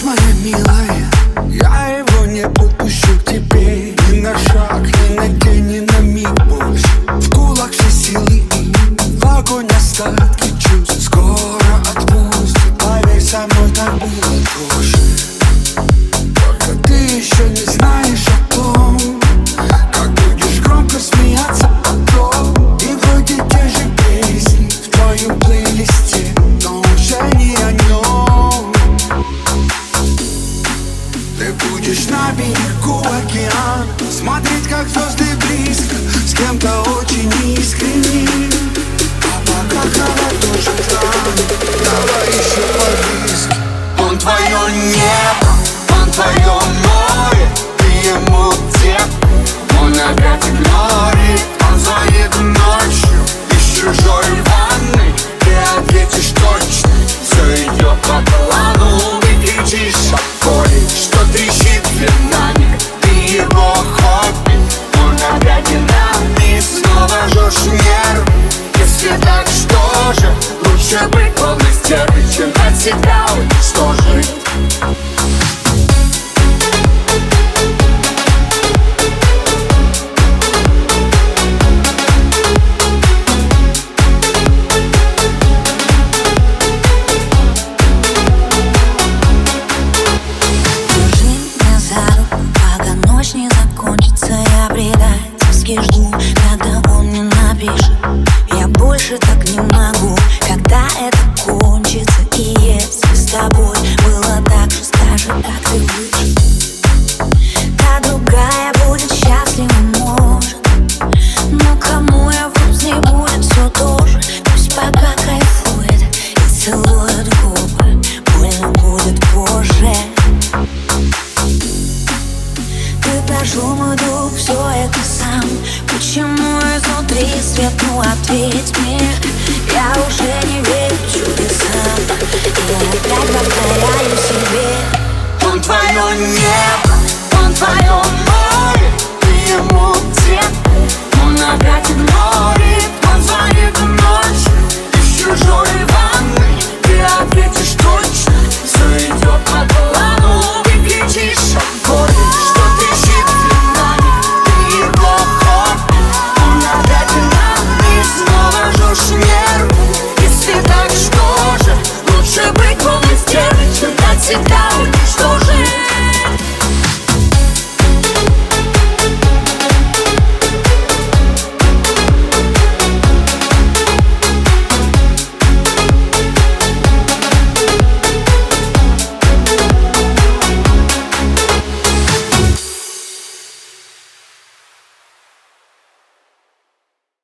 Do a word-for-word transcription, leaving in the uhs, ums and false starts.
ночь, моя милая, я его не подпущу к тебе ни на шаг, ни на день, ни на миг больше. В кулак все силы и в огонь остатки чувств. Скоро отпустит, поверь, со мной так было тоже. Только ты еще не знаешь о том, как будешь громко смеяться потом. И вроде те же песни в твоем плейлисте, но уже не о нем. Ты будешь на берегу океана смотреть, как звезды близко, с кем-то очень искренним. А пока холодной шантран, давай еще по-близки. Он твое небо, он твое море, ты ему где? Он опять игнорит, он звонит ночью из чужой ванны. Ты ответишь точно, все идет по плану. Ты кричишь от боли, что трещит в динамик. Ты его хобби, он опять динамик. Снова жжешь нервы, если так, что же? Лучше быть полной стервой, чем от себя уничтожить. Не закончится, я предательски жду, когда он мне напишет. Я больше так не могу, когда это кончится. И если с тобой было так же, скажи, как ты выжил. Та другая будет счастлива, может, но кому я вру, с ней будет все то же. Пусть пока кайфует и целует губы, больно будет позже. Прошел мой друг, все это сам. Почему изнутри свет, ну ответь мне. Я уже не верю чудесам, и опять повторяю себе. Он твое небо, он твое море, ты ему где? Он опять игнорит, он звонит ночью из чужой